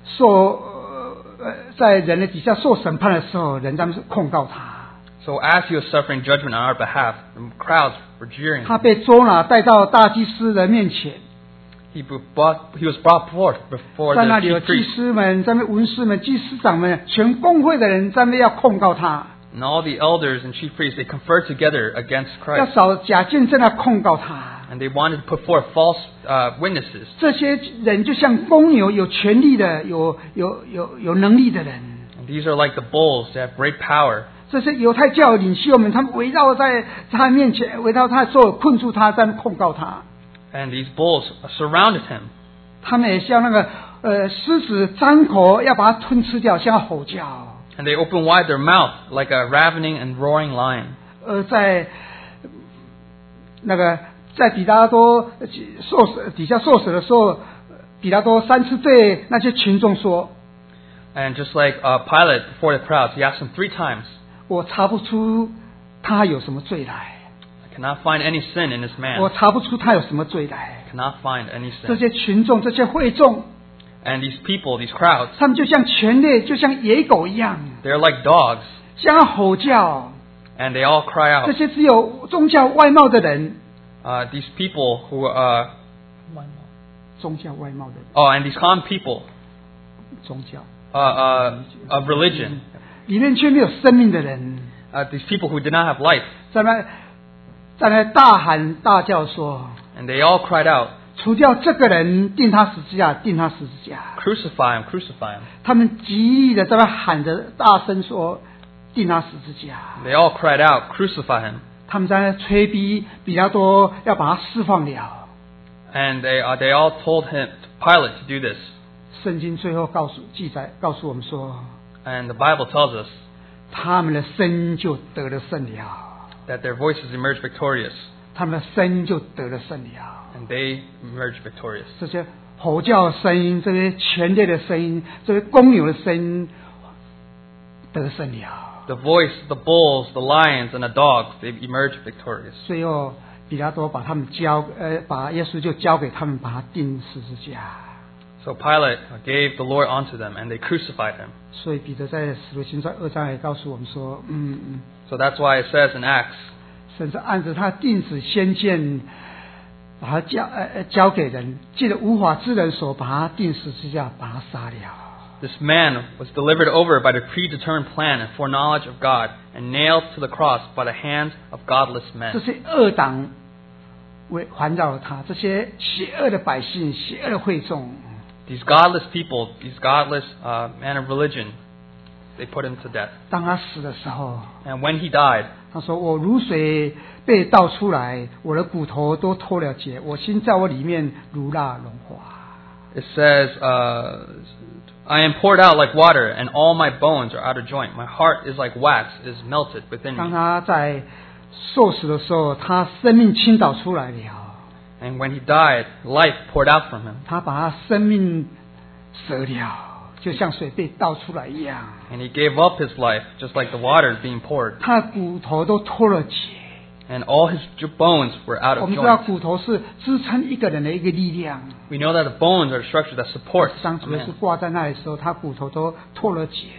在人的底下受审判的时候，人在那控告他。 So as he was suffering judgment on our behalf, the crowds were jeering 他 him. 被捉拿带到大祭司的面前， He was brought forth before 在那 the 里有 chief 祭 priests 司们、在那文士们、祭司长们、全公会的人在那要控告他， and all the elders and chief priests. They conferred together against 要 Christ, 找假见证来控告他。 and they wanted to put forth false witnesses. 这些人就像公牛，有权力的、有能力的人。 And these are like the bulls. They have great power. 这些犹太教领袖们，他们围绕在他面前，围绕他的手，困住他，在那控告他。 And these bulls surrounded him. 他们也像那个狮子张口要把它吞吃掉，像吼叫。 And they open wide their mouth like a ravening and roaring lion. 在比拉多底下受死的时候，比拉多3次对那些群众说 And just like Pilate before the crowds, he asked him 3 times, 我查不出他有什么罪来， I cannot find any sin in this 我 man. 查不出他有什么罪来。 I cannot find any 这 sin. 些群众，这些会众， And these people, these crowds, 他们就像犬类，就像野狗一样， they're like dogs. 像要吼叫。 And they all cry 这 out. 些只有宗教外貌的人， These people who, 宗教外貌的人， and these common people 宗教 of religion, 里面却没有生命的人， these people who did not have life. 在那大喊大叫说： And they all cried out, 除掉这个人，钉他十字架，钉他十字架。 crucify him, crucify him. 他们极力的在那喊着，大声说：钉他十字架。 They all cried out, crucify him. 他们在那催逼比拉多要把他释放了。 And they all told Pilate to do this. 圣经最后告诉我们说， And the Bible tells us 他们的声就得了胜了， that their voices emerged victorious. 他们的声就得了胜了。 And they emerged victorious. 这些吼叫的声音，这些权烈的声音，这些公牛的声音，得胜了。 The voice, the bulls, the lions, and the dogs, they emerged victorious. 最后，比拉多把把耶稣就交给他们，把他钉十字架。 So Pilate gave the Lord unto them, and they crucified him. 所以彼得在使徒行传2章也告诉我们说， So that's why it says in Acts, 甚至按着他定旨先见，把他交给人，借着无法之人手把他钉十字架，把他杀了。 this man was delivered over by the predetermined plan and foreknowledge of God, and nailed to the cross by the hands of godless 这 men. 些恶党环绕了他，这些邪恶的百姓、邪恶的会众， These godless people, these godless men of religion, they put him to death. 当他死的时候， And when he died, 他说：“我如水被倒出来，我的骨头都脱了节，我心在我里面如蜡融化。” it says, I am poured out like water, and all my bones are out of joint. My heart is like wax, is melted within 当 me. 他在受死的时候，他生命倾倒出来了， And when he died, life poured out from him. 他把他生命舍了，就像水被倒出来一样， And he gave up his life, just like the water being poured. 他的骨头都脱了节。 And all his bones were out 我 of 们知道 joint. 骨头是支撑一个人的一个力量， We know that the bones are the structure that supports 当 a 主耶稣 man. 挂在那里的时候，他骨头都脱了节，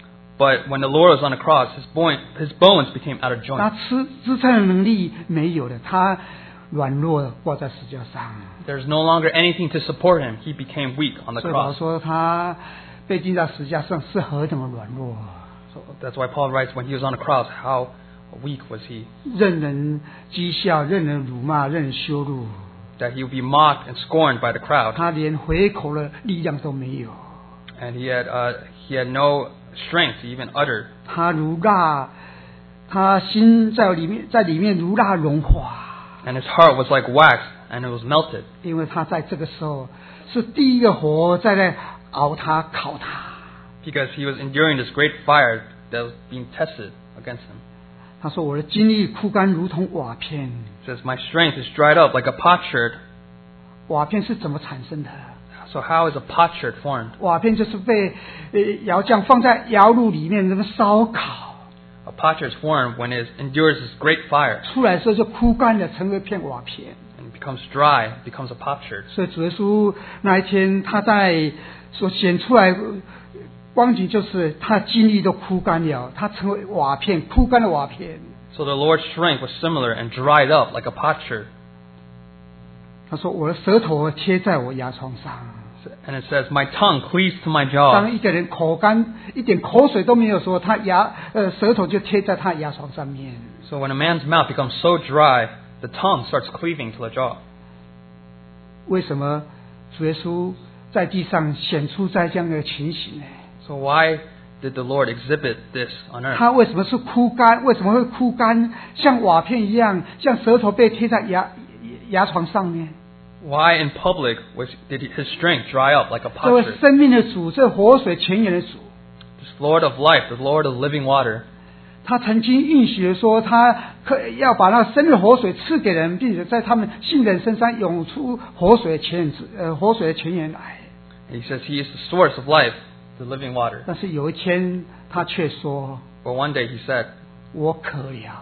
But when the Lord was on the cross, his bones became out of 他 joint. 支撑的能力没有了，他软弱挂在石架上。 There's no longer anything to support him. He became weak on the 所以保罗 cross. 说他被钉在石架上是何等的软弱， So that's why Paul writes, when he was on the cross, how weak was he? 任人讥笑，任人辱骂，任人羞辱， That he would be mocked and scorned by the crowd. 他连回口的力量都没有。 And he had no strength to even utter. 他如蜡，他心在里面如蜡融化， And his heart was like wax, and it was melted. 因为他在这个时候是第一个火在那熬他烤他。 Because he was enduring this great fire that was being tested against him. 他说：“我的精力枯干如同瓦片。 He says, my strength is dried up like a potsherd. 瓦片是怎么产生的？ So how is a potsherd formed? 瓦片就是被窑匠放在窑炉里面那么烧烤， A potsherd is formed when it endures this great fire 出来的时候就枯干了，成为一片瓦片。 and becomes dry, becomes a potsherd. 所以主耶稣那一天他在所显出来光景，就是他精力都枯干了，他成为瓦片，枯干的瓦片。 So the Lord's strength was similar and dried up like a potsherd. 他说：“我的舌头贴在我牙床上。” And it says, my tongue cleaves to my 当 jaw. 一个人口干，一点口水都没有的时候，他舌头就贴在他牙床上面。 So when a man's mouth becomes so dry, the tongue starts cleaving to the jaw. 为什么主耶稣在地上显出在这样的情形呢？ So why did the Lord exhibit this on earth? 他为什么是枯干？为什么会枯干？像瓦片一样，像舌头被贴在牙床上呢？ Why in public did his strength dry up like a 这位 potsherd? 生命的主，这活水泉源的主， This Lord of life, the Lord of living water, 他曾经应许说，他要把那生命活水赐给人，并且在他们信人身上涌出活水的泉源来。 he says he is the source of life, the living water. 但是有一天，他却说 But one day he said, 我渴了，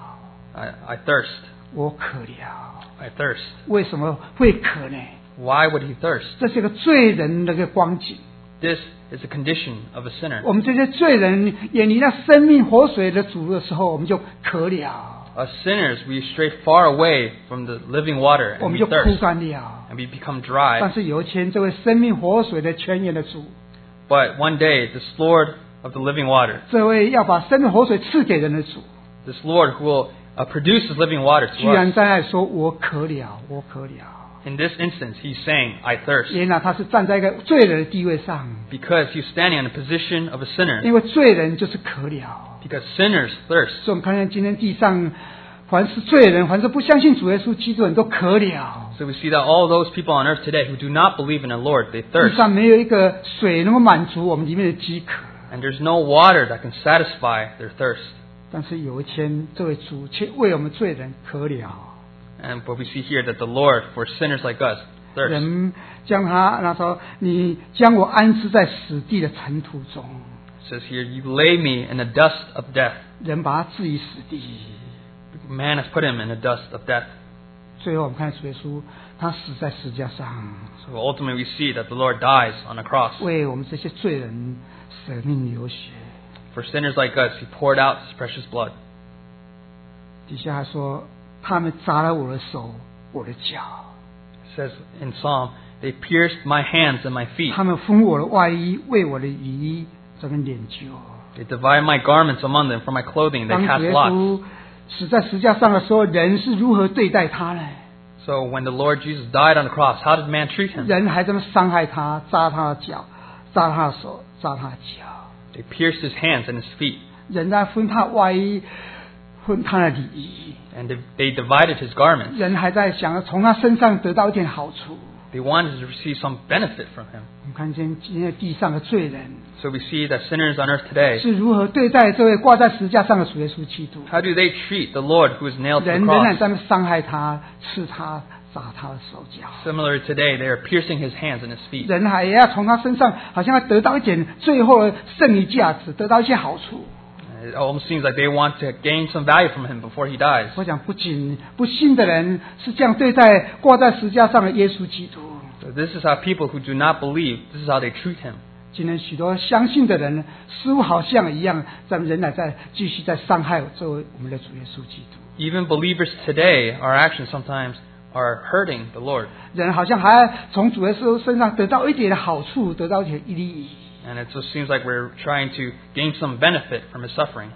I thirst. 我渴了。 I thirst. 为什么会渴呢？ Why would he thirst? 这是个罪人的一个光景。 This is the condition of a sinner. 我们这些罪人远离那生命活水的主的时候，我们就渴了， As sinners, we stray far away from the living water 我 and 们 we 就枯 thirst 干了。 and we become 但 dry. 是有一天，这位生命活水的泉源的主， But one day, this Lord of the living water, 这位要把生命活水赐给人的主， this Lord who will produce this living water 居 to 然 us, 在那里说：“我渴了，我渴了。 in this instance, he's saying, I ”thirst. 原来他是站在一个罪人的地位上， Because he's standing in the position of a sinner. 因为罪人就是渴了。 Because sinners thirst. 所以我们看见今天地上，凡是罪人，凡是不相信主耶稣基督的人都渴了。 So we see that all those people on earth today who do not believe in the Lord, they 地 thirst. 上没有一个水能够满足我们里面的饥渴。 And there's no water that can satisfy their thirst. 但是有一天，这位主却为我们罪人渴了。 But we see here that the Lord, for sinners like us, thirsts. 人将他说：“你将我安置在死地的尘土中。 It says here, you lay me in the dust of death. ” 人把他置于死地。 Man has put him in the dust of death. 最后我们看主耶稣，他死在石架上， So ultimately we see that the Lord dies on the cross. 为我们这些罪人舍命流血。 For sinners like us, he poured out his precious blood. 底下还说：“他们扎了我的手，我的脚； It says in Psalm, they pierced my hands and my feet. 他们分我的外衣，为我的雨衣这个脸揪。” They divided my garments among them. For my clothing, they 当主 cast 耶 lots. 稣死在石架上的时候，人是如何对待他呢？ So when the Lord Jesus died on the cross, how did man treat him? 人还这么伤害他，扎他的脚，扎他的手，扎他的脚。 They pierced his hands and his feet. 人在分他外衣，分他的礼仪。 And they divided his garments. 人还在想要从他身上得到一点好处。 They wanted to receive some benefit from him. 我们看见今天地上的罪人 So we see that sinners on earth today, 是如何对待这位挂在十字架上的主耶稣基督， how do they treat the Lord who is nailed to the 人仍然 cross? 在那伤害他、刺他、砸他的手脚， Similar today, they are piercing his hands and his feet. 人还要从他身上好像要得到一点最后的剩余价值，得到一些好处。 It almost seems like they want to gain some value from him before he dies. 我想，不仅不信的人是这样对待挂在十字架上的耶稣基督， So this is how people who do not believe, this is how they treat him. 今天许多相信的人似乎好像一样，仍然在继续在伤害作为我们的主耶稣基督。 Even believers today, our actions sometimes are hurting the Lord. 人好像还要从主耶稣身上得到一点的好处，得到一点利益。 And it just seems like we're trying to gain some benefit from his suffering.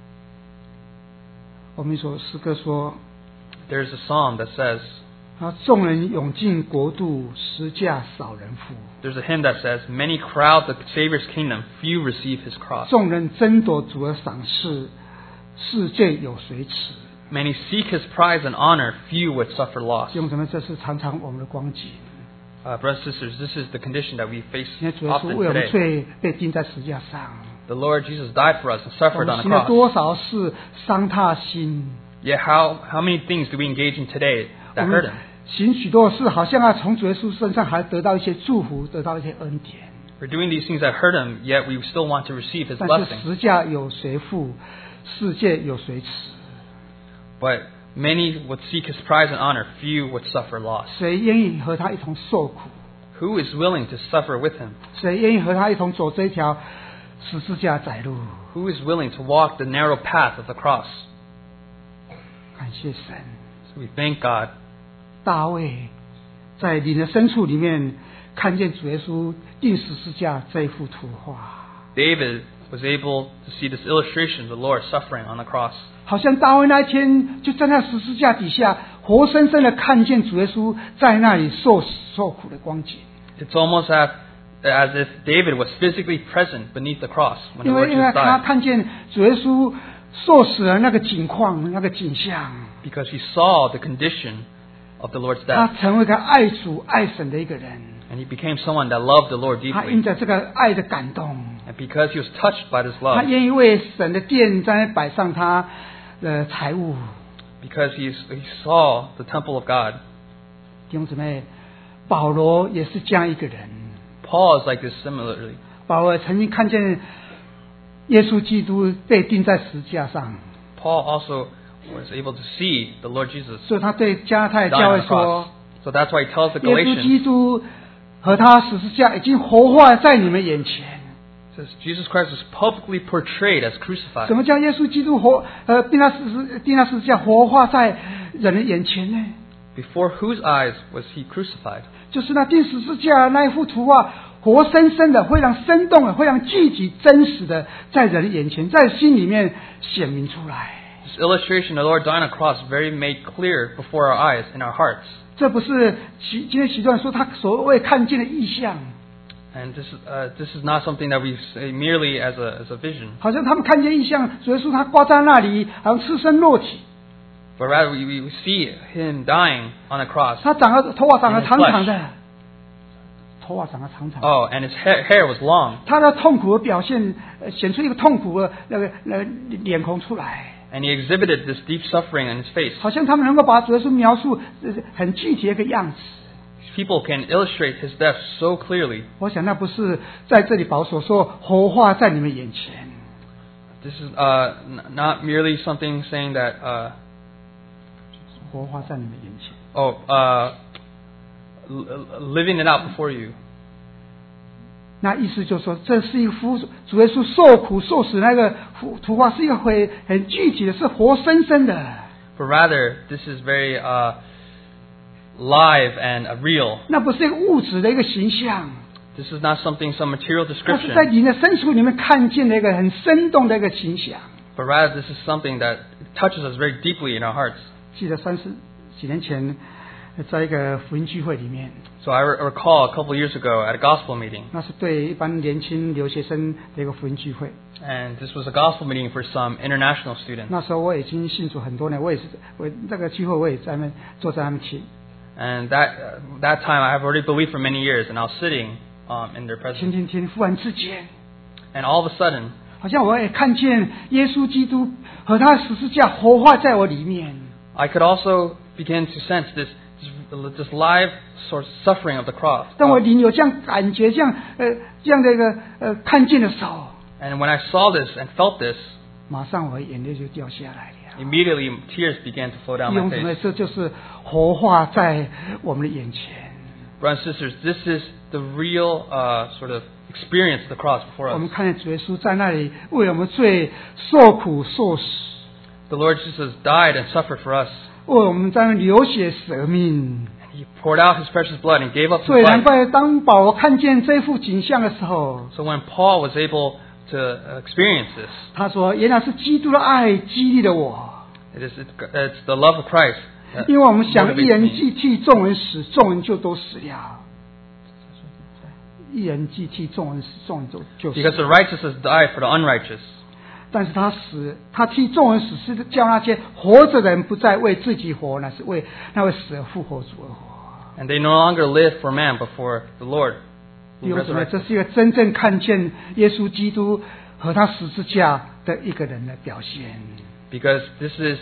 我们一首诗歌说， There's a psalm that says, 众人涌进国度，十架少人扶； there's a hymn that says, many crowd the Savior's kingdom, few receive his cross. 众人争夺主的赏识，世界有谁耻？ Many seek his prize and honor, few would suffer loss. 弟兄姊妹，这是常常我们的光景。 Brothers and sisters, this is the condition that we face 因为主耶稣 often 为我们 today. 罪被钉在十字架上， The Lord Jesus died for us and 我 suffered 们 on 行 the 了 cross. 多少事伤他心？ Yet how many things do we engage in today 我 that 们 hurt him? 行许多事，好像要从主耶稣身上还得到一些祝福，得到一些恩典。 We're doing these things that hurt him, yet we still want to receive his 但是 blessing. 十架有谁负？世界有谁耻？ But many would seek his prize and honor, few would suffer loss. 谁愿意和他一同受苦？ Who is willing to suffer with him? 谁愿意和他一同走这一条十字架窄路？ Who is willing to walk the narrow path of the cross? 感谢神， So we thank God. 大卫在灵的深处里面看见主耶稣钉十字架这一幅图画， David was able to see this illustration of the Lord suffering on the cross. 好像大卫那一天就站在十字架底下，活生生的看见主耶稣在那里受死受苦的光景。 It's almost as if David was physically present beneath the cross when the 因 Lord 为 Jesus 他 died. 看见主耶稣受死的那个景况、那个景象， Because he saw the condition of the Lord's 他 death. 成为一个爱主爱神的一个人。 And he became someone that loved the Lord 他因 deeply. 着这个爱的感动， And because he was touched by this 他 love, 愿意为神的殿在那摆上他的财物。 because he saw the temple of God, 弟兄姊妹，保罗也是这样一个人。 Paul is like this similarly. 保罗曾经看见耶稣基督被钉在十字架上， Paul also was able to see the Lord Jesus 所以他对加拉太 die 教 on 会 the 说 cross.：“ So that's why he tells the 耶稣 Galatians, 基督和他十字架已经活化在你们眼前。 says Jesus Christ was publicly portrayed as crucified. 什么叫耶稣基督钉在十字架活化在人的眼前呢？ Before whose eyes was he crucified? 就是那钉十字架那一幅图画，活生生的、非常生动的、非常具体、真实的，在人的眼前，在心里面显明出来。 This illustration of the Lord dying on the cross very made clear before our eyes in our hearts. 这不是今天许多人说他所谓看见的意象， And this is not something that we say merely as a vision, 好像他们看见意象，主耶稣他挂在那里，好像赤身裸体， but rather we see him dying on the cross. 他头发长得长长的，头发长得长长的。 Oh, and his hair was long, 他的痛苦的表现，显出一个痛苦的那个脸孔出来， and he exhibited this deep suffering in his face. 好像他们能够把主耶稣描述很具体的一个样子。 People can illustrate his death so clearly. 我想那不是在这里保所说活化在你们眼前， This is not merely something saying that 活化在你们眼前。 living it out before you. 那意思就是说，这是一幅主耶稣受苦受死那个图画，是一个很具体的，是活生生的。 But rather, this is very live and real. 那不是一个物质的一个形象， This is not something, some material 那是在 description. 你的深处里面看见的一个很生动的一个形象。 But rather, this is something that touches us very deeply in our hearts. 记得30几年前，在一个福音聚会里面， So I recall a couple of years ago at a gospel meeting, 那是对一般年轻留学生的一个福音聚会。 and this was a gospel meeting for some international students. 那时候我已经信主很多年，我这个聚会我也坐在他们前。 And that time I have already believed for many years, and I was sitting in their 听 presence. 听听，忽然之间， And all of a sudden, 好像我也看见耶稣基督和他的十字架活化在我里面。 I could also begin to sense this live sort of suffering of the cross. 当我灵有这样感觉，这样的一个看见的时候， And when I saw this and felt this, 马上我的眼泪就掉下来了。 immediately tears began to flow down 弟 my 兄姊妹， face. 这就是活化在我们的眼前。 Brothers and sisters, this is the real sort of experience of the cross before 我们 us. 看见主耶稣在那里为我们罪受苦受死， The Lord Jesus died and suffered for us. 为我们在那流血舍命。 He poured out His precious blood and gave up 所以 His 难 life. 怪当保罗看见这幅景象的时候， So when Paul was able to experience this, 他说：“原来是基督的爱激励了我， it's the love of Christ. that 因为我们想一 motivates 人 me. 既替众人死，众人就都死了。一人既替众人死，众人就死 Because the righteous has died for the unrighteous. 但是他替众人死，是叫那些活着的人不再为自己活，乃是为那位死而复活主而活。 And they no longer live for man, but for the Lord 弟 who 兄姊妹， resurrected. 这是一个真正看见耶稣基督和他十字架的一个人的表现。 Because this is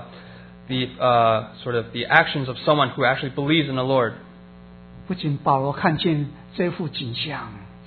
the sort of the actions of someone who actually believes in the Lord. 不仅保罗看见这幅景象，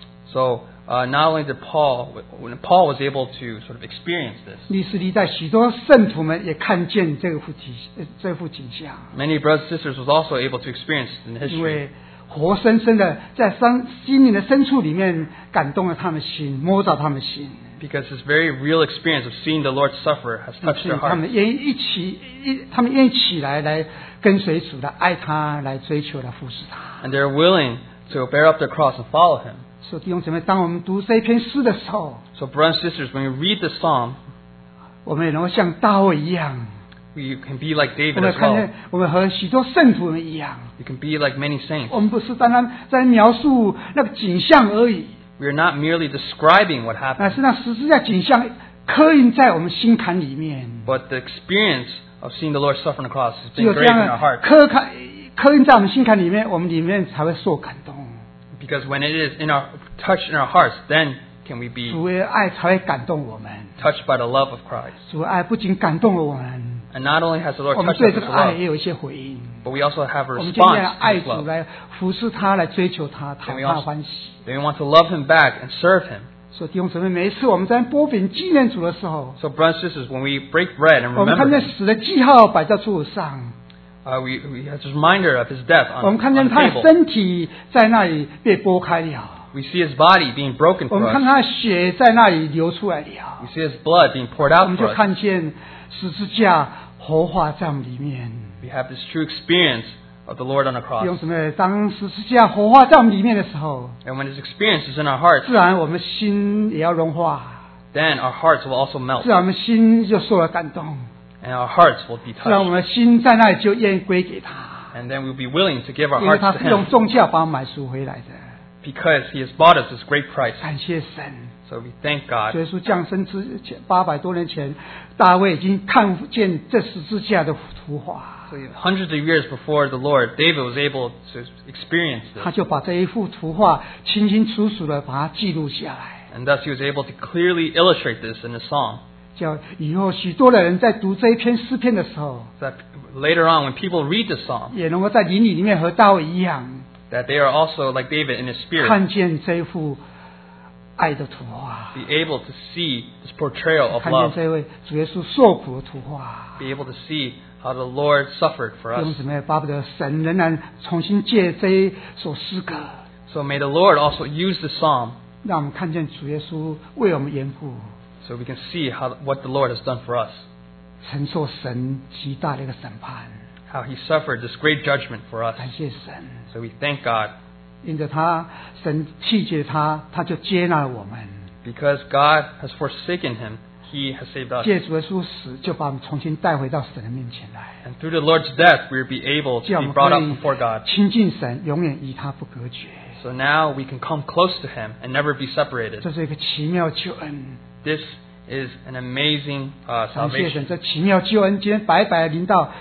So not only did when Paul was able to sort of experience this, 历史历代许多圣徒们也看见这幅景象， many brothers and sisters was also able to experience it in 因 history. 为活生生的在心灵的深处里面感动了他们心，摸着他们心， Because this very real experience of seeing the Lord suffer has 所 touched 以 their 他 hearts. 们愿意他们愿意起来跟随主，来爱他，来追求，来服侍他。 And they're willing to bear up their cross and follow Him. 所以弟兄姊妹，当我们读这一篇诗的时候， So brothers and sisters, when you read this psalm, 我们也能够像大卫一样， you can be like 我 David 们 as 看 well. 见我们和许多圣徒们一样， You can be like many saints. 我们不是单单在描述那个景象而已， We are not merely describing what 乃 happened, 是那十字架景象刻印在我们心坎里面。 but the experience of seeing the Lord suffer on the cross has 只 been 有这 engraved 样 in our 的 heart. 刻印在我们心坎里面，我们里面才会受感动。 Because when it is touched in our hearts, then can we be 主的爱才会感动我们。 touched by the love of Christ. 主的爱不仅感动了我们， And not only has the Lord 我们 touched 对 us 这 with 个爱 love, 也有一些回应。 but we also have a 我们今天 response 爱 to 主， His love. 来服侍他，来追求他，讨 And we 他 also 欢喜。 then we want to love Him back and serve Him. 所以弟兄姊妹，每一次我们在波饼纪念主的时候， So brothers and sisters, when we break bread and 我们看 remember 见 Him, 死的记号摆在桌子上， we have this reminder of His death 我 on 们看 the 见他的 table. 身体在那里被剥开了， We see His body being broken 我 for 们看 us. 他的血在那里流出来了 We，see His blood being poured 我 out 们 for 就 us. 看见十字架活化在我们里面。 We have this true experience of the Lord on the 弟 cross. 兄姊妹，当十字架活化在我们里面的时候， And when His experience is in our hearts, 自然我们心也要融化， then our hearts will also melt. 自然我们心就受了感动， And our hearts will be 自然我 touched. 们的心在那里就愿意归给他， And then we'll be willing to give our 因为 hearts 他 to 是用 Him 重价把我们买赎回来的。 because He has bought us this great price. 感谢神， So we thank God. 耶稣降生之前800多年前，大卫已经看见这十字架的图画， So hundreds of years before the Lord, David was able to experience 他 this. 就把这一幅图画清清楚楚的把它记录下来， And thus he was able to clearly illustrate this in the psalm. 叫以后许多的人在读这一篇诗篇的时候， That later on, when people read the psalm, 也能够在灵里面和大卫一样， that they are also like David in his spirit, 看见这一幅爱的图画， be able to see this portrayal of 看见 love, 这位主耶稣受苦的图画。 be able to see how the Lord suffered for 弟 us. 兄姊妹，巴不得神仍然重新借这一首诗歌， So may the Lord also use the psalm 让我们看见主耶稣为我们缘故， so we can see what the Lord has done for us, 承受神极大的一个审判。 how he suffered this great judgment for us. 感谢神， So we thank God 因着他神弃绝他，他就接纳了我们。 because God has forsaken him. He has saved us. 借主耶稣死，就把我们重新带回到神的面前来， And through the Lord's death, we will be able 叫 to 我 be 们 brought 可 up 以 before God. 亲近神，永远与他不隔绝。 So now we can come close to him and never be separated. 这是一个奇妙救恩。 This is an amazing 感谢神， salvation. 这奇妙救恩今天白白临到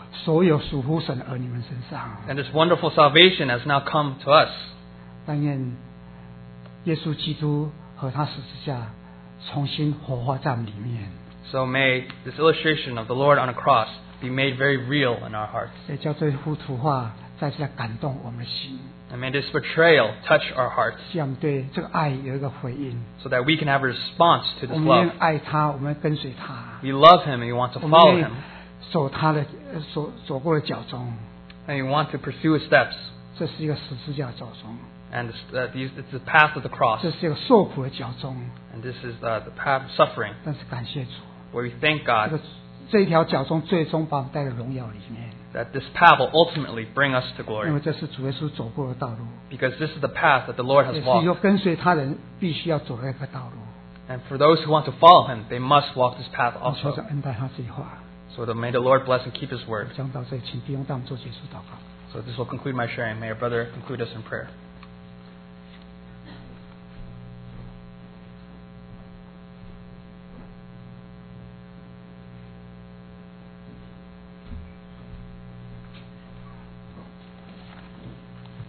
所有属乎神的儿女们身上。 And this wonderful salvation has now come to us. 但愿耶稣基督和他十字架重新活化在我们里面， So may this illustration of the Lord on a cross be made very real in our hearts. 也叫这幅图画再次来感动我们的心， And may this betrayal touch our hearts 希望对这个爱有一个回应。 so that we can have a response to 我 this 们 love. 愿意爱他，我们跟随他， We love Him and we want to 我们 follow 愿意 Him. 走他的走过的脚踪。 And we want to pursue His steps. 这是一个十字架的脚踪， And it's the path of the cross. 这是一个受苦的脚踪。 And this is the path of suffering 但是感谢主， where we thank 这 God 个这一条脚踪最终把我们带到荣耀里面， that this path will ultimately bring us to 因为 glory. 这是主耶稣走过的道路， Because this is the path that the Lord 也 has 是一个 walked. 跟随他人必须要走的一个道路。 And for those who want to follow Him, they must walk this path 我求 also. 着恩待他这句话， So that may the Lord bless and keep His word. 讲到这里，请弟兄带我们做结束祷告。 So this will conclude my sharing. May our brother conclude us in prayer.